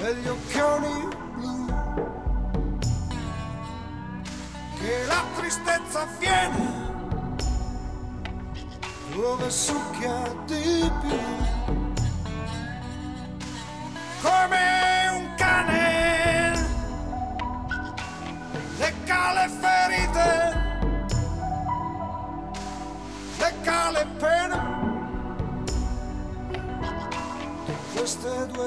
e gli occhioni blu, che la tristezza viene dove succhia di più, come un cane lecca le ferite, lecca le pene di queste due